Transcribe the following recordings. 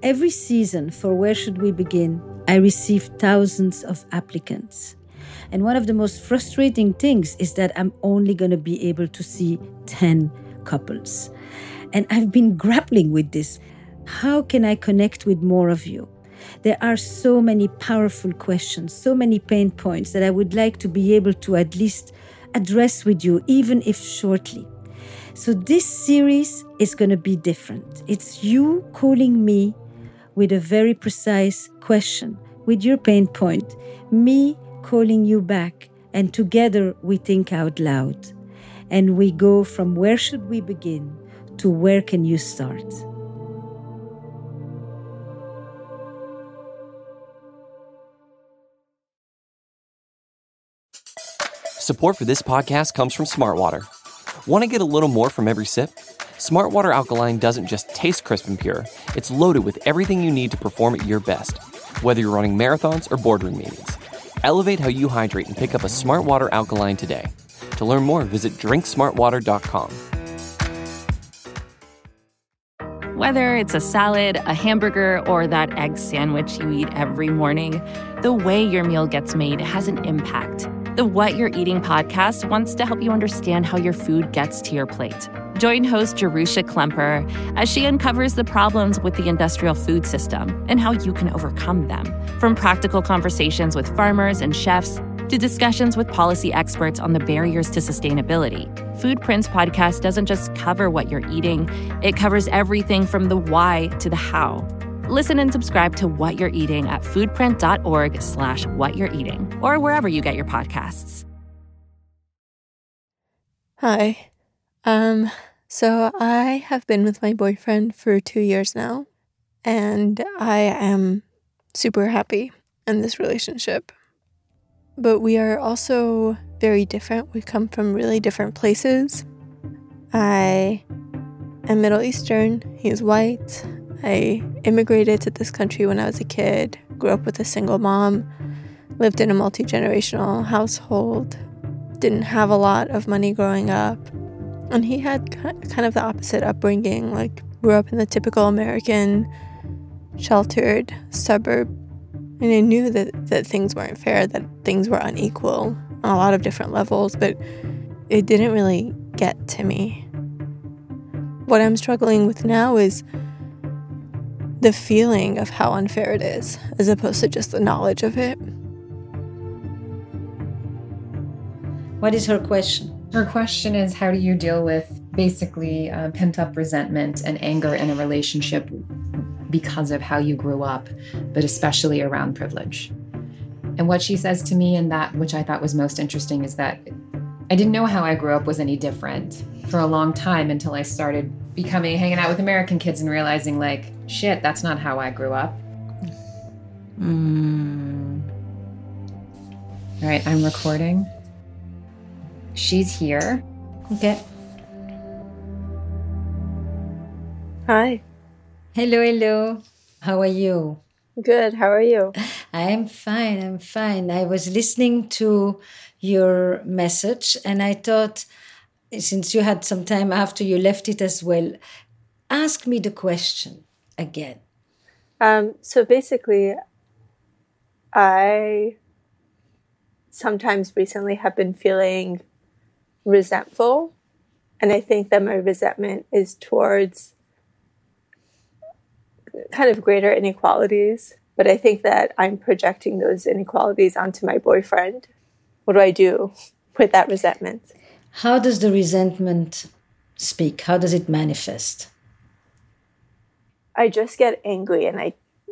Every season for Where Should We Begin, I receive thousands of applicants. And one of the most frustrating things is that I'm only going to be able to see 10 couples. And I've been grappling with this. How can I connect with more of you? There are so many powerful questions, so many pain points that I would like to be able to at least address with you, even if shortly. So this series is going to be different. It's you calling me with a very precise question, with your pain point, me calling you back, and together we think out loud. And we go from where should we begin to where can you start? Support for this podcast comes from Smartwater. Want to get a little more from every sip? Smartwater Alkaline doesn't just taste crisp and pure, it's loaded with everything you need to perform at your best, whether you're running marathons or boardroom meetings. Elevate how you hydrate and pick up a Smartwater Alkaline today. To learn more, visit drinksmartwater.com. Whether it's a salad, a hamburger, or that egg sandwich you eat every morning, the way your meal gets made has an impact. The What You're Eating podcast wants to help you understand how your food gets to your plate. Join host Jerusha Klemper as she uncovers the problems with the industrial food system and how you can overcome them. From practical conversations with farmers and chefs to discussions with policy experts on the barriers to sustainability, Foodprints podcast doesn't just cover what you're eating, it covers everything from the why to the how. Listen and subscribe to What You're Eating at foodprint.org/whatyou'reating or wherever you get your podcasts. Hi. So I have been with my boyfriend for 2 years now, and I am super happy in this relationship. But we are also very different. We come from really different places. I am Middle Eastern. He is white. I immigrated to this country when I was a kid, grew up with a single mom, lived in a multi-generational household, didn't have a lot of money growing up. And he had kind of the opposite upbringing, like grew up in the typical American sheltered suburb. And I knew that things weren't fair, that things were unequal on a lot of different levels, but it didn't really get to me. What I'm struggling with now is the feeling of how unfair it is, as opposed to just the knowledge of it. What is her question? Her question is, how do you deal with basically pent-up resentment and anger in a relationship because of how you grew up, but especially around privilege? And what she says to me, and that which I thought was most interesting, is that I didn't know how I grew up was any different for a long time until I started hanging out with American kids and realizing, like, shit, that's not how I grew up. All right, I'm recording. She's here. Okay. Hi. Hello. How are you? Good. How are you? I'm fine. I was listening to your message and I thought, since you had some time after you left it as well, ask me the question again. So basically, I sometimes recently have been feeling resentful. And I think that my resentment is towards kind of greater inequalities. But I think that I'm projecting those inequalities onto my boyfriend. What do I do with that resentment? How does the resentment speak? How does it manifest? I just get angry and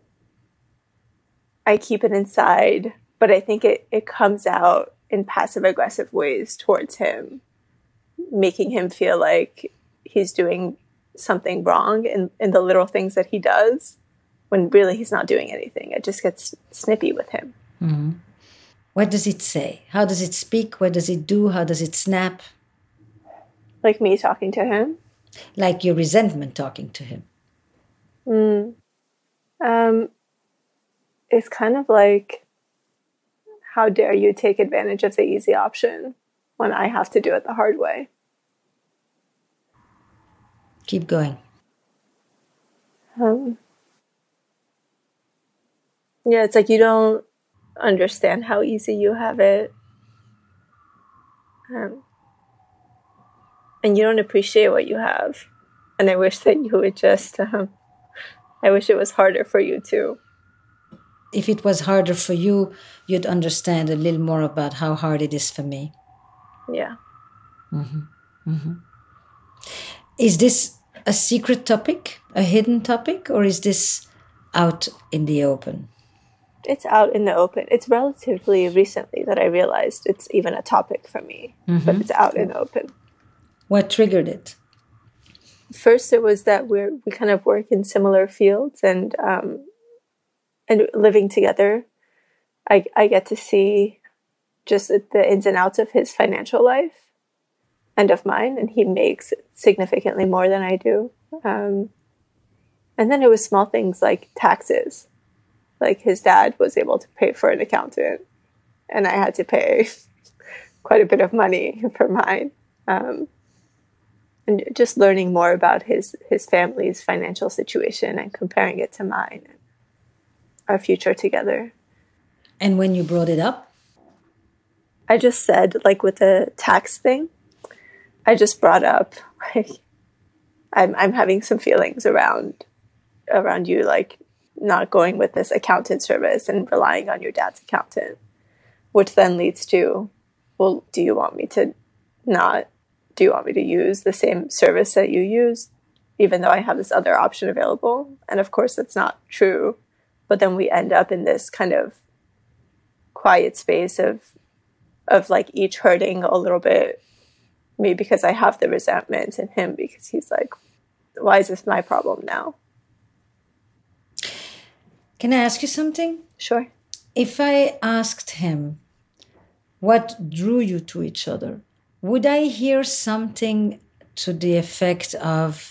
I keep it inside, but I think it comes out in passive aggressive ways towards him, making him feel like he's doing something wrong in the little things that he does, when really he's not doing anything. It just gets snippy with him. Mm-hmm. What does it say? How does it speak? What does it do? How does it snap? Like me talking to him? Like your resentment talking to him? It's kind of like, how dare you take advantage of the easy option when I have to do it the hard way? Keep going. Yeah, it's like you don't understand how easy you have it. And you don't appreciate what you have. And I wish that you would just, I wish it was harder for you too. If it was harder for you, you'd understand a little more about how hard it is for me. Yeah. Is this a secret topic, a hidden topic, or is this out in the open? It's out in the open. It's relatively recently that I realized it's even a topic for me, but it's out in the open. What triggered it? First, it was that we kind of work in similar fields, and living together, I get to see just the ins and outs of his financial life and of mine, and he makes significantly more than I do. And then it was small things like taxes. Like his dad was able to pay for an accountant, and I had to pay quite a bit of money for mine. And just learning more about his family's financial situation and comparing it to mine, and our future together. And when you brought it up? I just said, like with the tax thing, I just brought up, like, I'm having some feelings around you, like, not going with this accountant service and relying on your dad's accountant, which then leads to, well, do you want me to use the same service that you use, even though I have this other option available? And of course, that's not true. But then we end up in this kind of quiet space of like each hurting a little bit, me because I have the resentment, and him because he's like, why is this my problem now? Can I ask you something? Sure. If I asked him what drew you to each other, would I hear something to the effect of,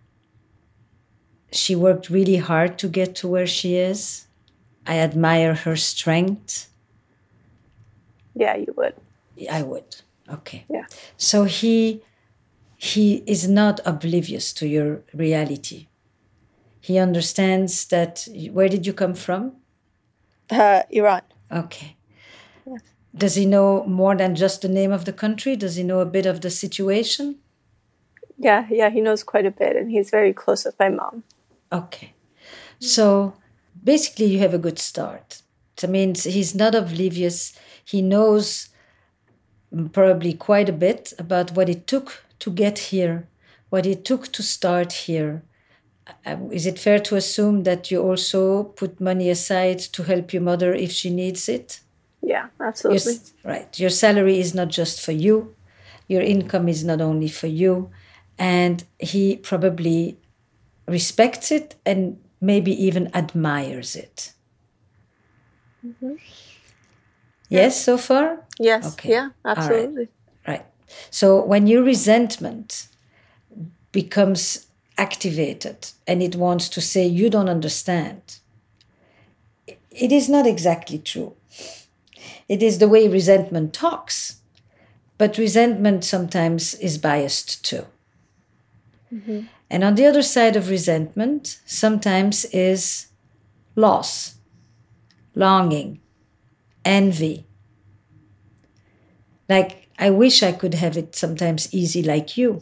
she worked really hard to get to where she is? I admire her strength. Yeah, you would. I would. Okay. Yeah. So he is not oblivious to your reality. He understands that. Where did you come from? Iran. Okay. Yeah. Does he know more than just the name of the country? Does he know a bit of the situation? Yeah, he knows quite a bit, and he's very close with my mom. Okay. So basically you have a good start. That means he's not oblivious. He knows probably quite a bit about what it took to get here, what it took to start here. Is it fair to assume that you also put money aside to help your mother if she needs it? Yeah, absolutely. Right. Your salary is not just for you. Your income is not only for you. And he probably respects it and maybe even admires it. Mm-hmm. Yes, so far? Yes. Okay. Yeah, absolutely. Right. So when your resentment becomes activated and it wants to say you don't understand, it is not exactly true. It is the way resentment talks, but resentment sometimes is biased too. Mm-hmm. And on the other side of resentment, sometimes is loss, longing, envy. Like, I wish I could have it sometimes easy like you.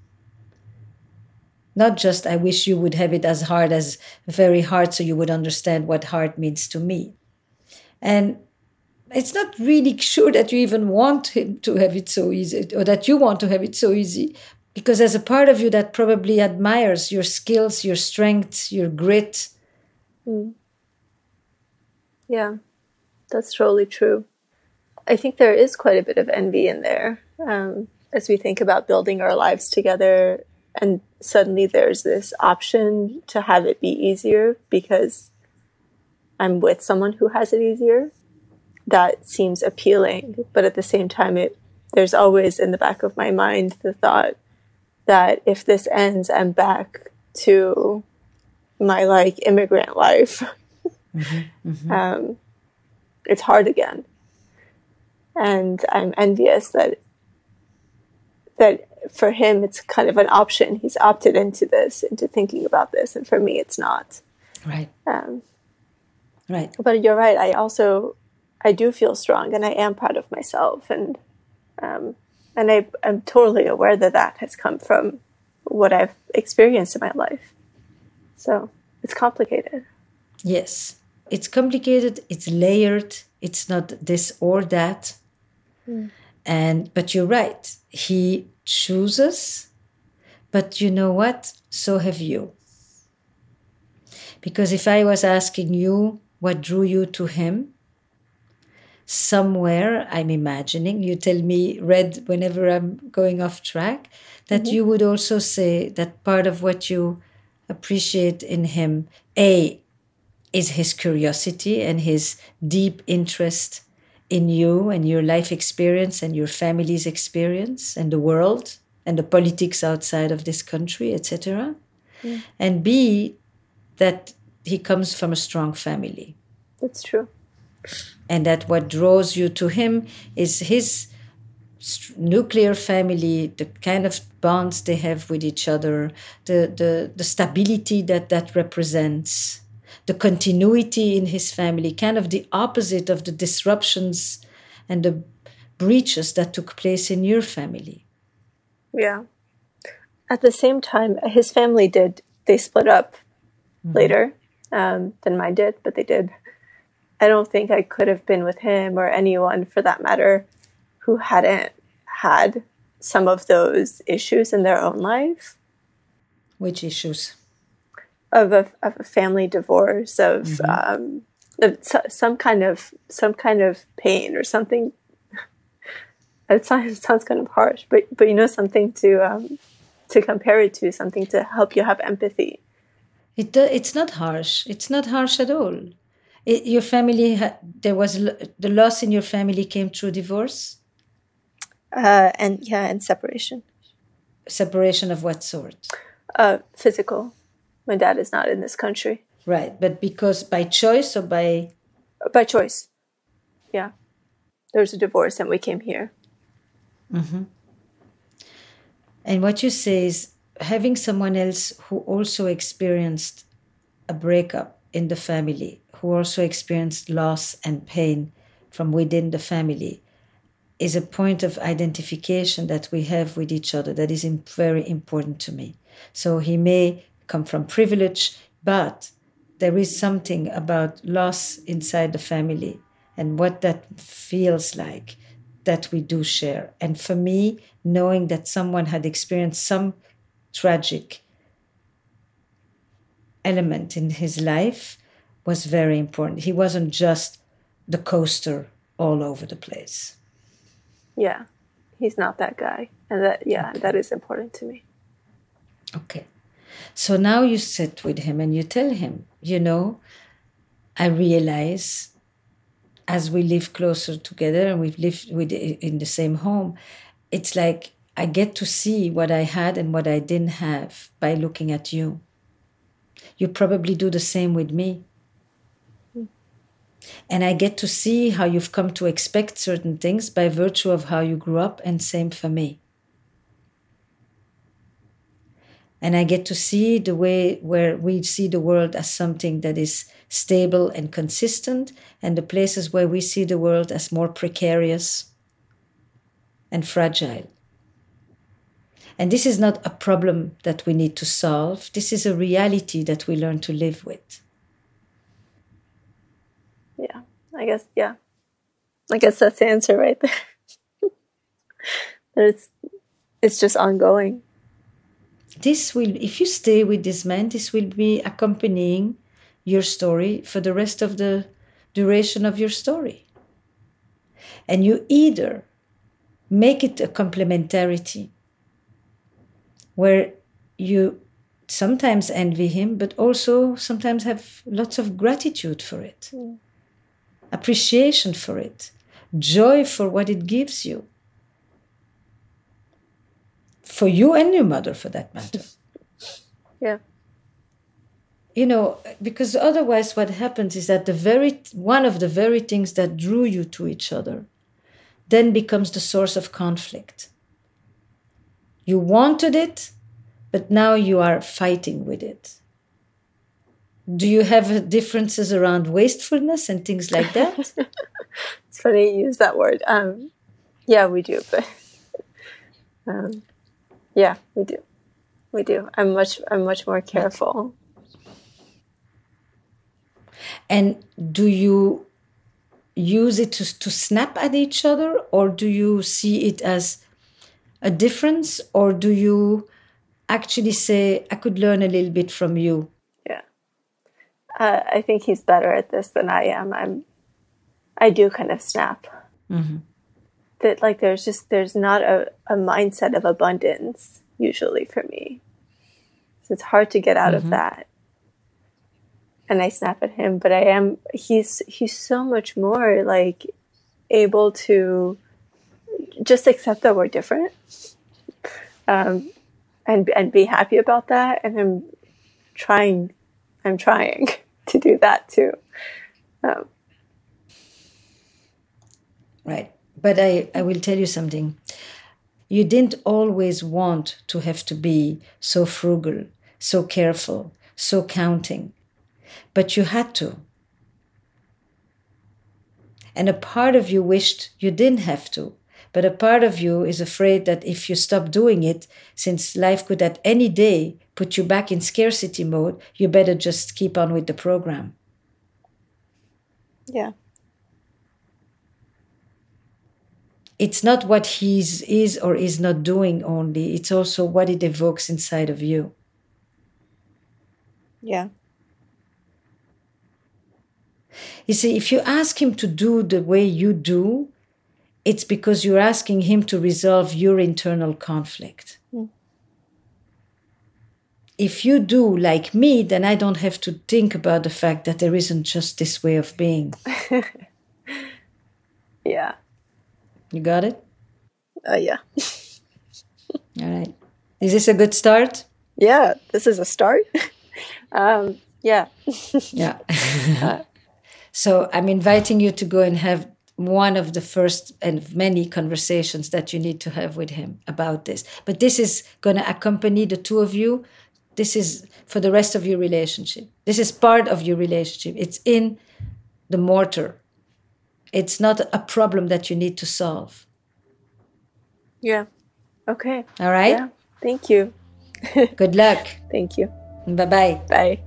Not just I wish you would have it as hard as very hard so you would understand what hard means to me. And it's not really sure that you even want him to have it so easy or that you want to have it so easy, because there's a part of you that probably admires your skills, your strengths, your grit. Mm. Yeah, that's totally true. I think there is quite a bit of envy in there as we think about building our lives together, and suddenly there's this option to have it be easier because I'm with someone who has it easier. That seems appealing, but at the same time, there's always in the back of my mind the thought that if this ends, I'm back to my like immigrant life. Mm-hmm. Mm-hmm. It's hard again. And I'm envious that for him, it's kind of an option. He's opted into thinking about this. And for me, it's not. Right. Right. But you're right. I do feel strong, and I am proud of myself, and I'm totally aware that has come from what I've experienced in my life. So it's complicated. Yes. It's complicated. It's layered. It's not this or that. But you're right. He chooses. But you know what? So have you. Because if I was asking you what drew you to him, somewhere I'm imagining, you tell me, Red, whenever I'm going off track, that you would also say that part of what you appreciate in him, is his curiosity and his deep interest in you and your life experience and your family's experience and the world and the politics outside of this country, etc. And B, that he comes from a strong family. That's true. And that what draws you to him is his nuclear family, the kind of bonds they have with each other, the stability that represents, the continuity in his family, kind of the opposite of the disruptions and the breaches that took place in your family. Yeah. At the same time, his family they split up later than mine did, but they did. I don't think I could have been with him or anyone for that matter who hadn't had some of those issues in their own life. Which issues? Of a family divorce, of some kind of pain or something. It sounds kind of harsh, but something to compare it to, something to help you have empathy. It's not harsh. It's not harsh at all. Your family, there was the loss in your family came through divorce? And separation. Separation of what sort? Physical. My dad is not in this country. Right, but because by choice or by... By choice, yeah. There was a divorce and we came here. Mm-hmm. And what you say is having someone else who also experienced a breakup in the family, who also experienced loss and pain from within the family, is a point of identification that we have with each other that is very important to me. So he may come from privilege, but there is something about loss inside the family and what that feels like that we do share. And for me, knowing that someone had experienced some tragic element in his life was very important. He wasn't just the coaster all over the place. Yeah, he's not that guy. And that is important to me. Okay. So now you sit with him and you tell him, I realize as we live closer together and we've lived in the same home, it's like I get to see what I had and what I didn't have by looking at you. You probably do the same with me. And I get to see how you've come to expect certain things by virtue of how you grew up, and same for me. And I get to see the way where we see the world as something that is stable and consistent, and the places where we see the world as more precarious and fragile. And this is not a problem that we need to solve. This is a reality that we learn to live with. Yeah, I guess that's the answer right there. It's just ongoing. This will, if you stay with this man, this will be accompanying your story for the rest of the duration of your story. And you either make it a complementarity where you sometimes envy him, but also sometimes have lots of gratitude for it, appreciation for it, joy for what it gives you. For you and your mother, for that matter. Yeah. Because otherwise what happens is that one of the very things that drew you to each other then becomes the source of conflict. You wanted it, but now you are fighting with it. Do you have differences around wastefulness and things like that? It's funny you use that word. Yeah, we do. But yeah, we do. We do. I'm much more careful. And do you use it to snap at each other, or do you see it as a difference, or do you actually say, I could learn a little bit from you? Yeah. I think he's better at this than I am. I do kind of snap. Mm-hmm. That like there's not a mindset of abundance usually for me. So it's hard to get out of that. And I snap at him, but he's so much more like able to just accept that we're different, and be happy about that. And I'm trying to do that too. Right. But I will tell you something. You didn't always want to have to be so frugal, so careful, so counting. But you had to. And a part of you wished you didn't have to. But a part of you is afraid that if you stop doing it, since life could at any day put you back in scarcity mode, you better just keep on with the program. Yeah. It's not what he is or is not doing only. It's also what it evokes inside of you. Yeah. You see, if you ask him to do the way you do, it's because you're asking him to resolve your internal conflict. If you do like me, then I don't have to think about the fact that there isn't just this way of being. Yeah. You got it? Yeah. All right. Is this a good start? Yeah, this is a start. Yeah. Yeah. So I'm inviting you to go and have one of the first and many conversations that you need to have with him about this. But this is going to accompany the two of you. This is for the rest of your relationship. This is part of your relationship. It's in the mortar. It's not a problem that you need to solve. Yeah. Okay. All right? Yeah. Thank you. Good luck. Thank you. Bye-bye. Bye.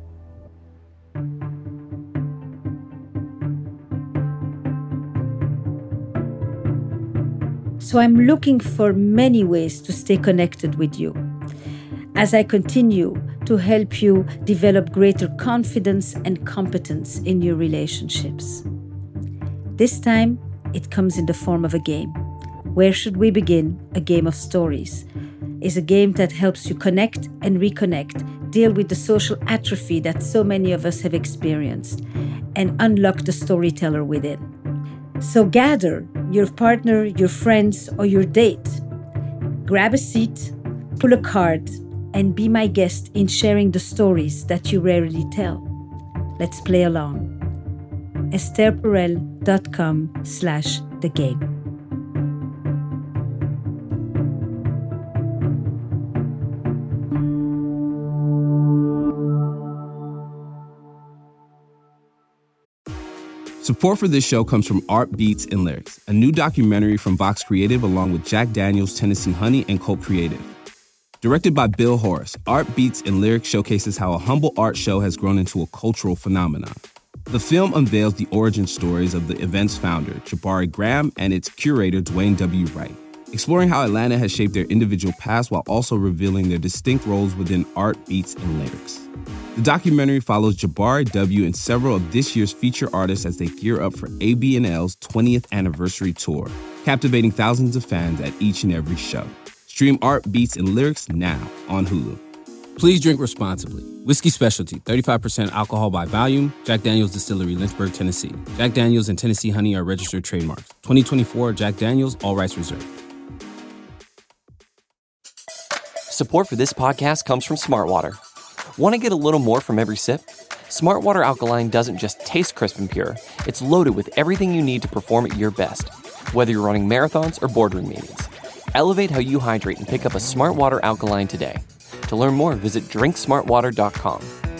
So I'm looking for many ways to stay connected with you as I continue to help you develop greater confidence and competence in your relationships. This time, it comes in the form of a game. Where Should We Begin? A Game of Stories is a game that helps you connect and reconnect, deal with the social atrophy that so many of us have experienced, and unlock the storyteller within. So gather your partner, your friends, or your date. Grab a seat, pull a card, and be my guest in sharing the stories that you rarely tell. Let's play along. estherperel.com/thegame. Support for this show comes from Art Beats and Lyrics, a new documentary from Vox Creative along with Jack Daniels, Tennessee Honey, and Cult Creative. Directed by Bill Horace, Art Beats and Lyrics showcases how a humble art show has grown into a cultural phenomenon. The film unveils the origin stories of the event's founder, Jabari Graham, and its curator, Dwayne W. Wright, exploring how Atlanta has shaped their individual paths while also revealing their distinct roles within Art Beats and Lyrics. The documentary follows Jabari W. and several of this year's feature artists as they gear up for AB&L's 20th anniversary tour, captivating thousands of fans at each and every show. Stream Art Beats and Lyrics now on Hulu. Please drink responsibly. Whiskey Specialty, 35% alcohol by volume. Jack Daniels Distillery, Lynchburg, Tennessee. Jack Daniels and Tennessee Honey are registered trademarks. 2024 Jack Daniels, all rights reserved. Support for this podcast comes from Smartwater. Want to get a little more from every sip? Smartwater Alkaline doesn't just taste crisp and pure. It's loaded with everything you need to perform at your best, whether you're running marathons or boardroom meetings. Elevate how you hydrate and pick up a Smartwater Alkaline today. To learn more, visit drinksmartwater.com.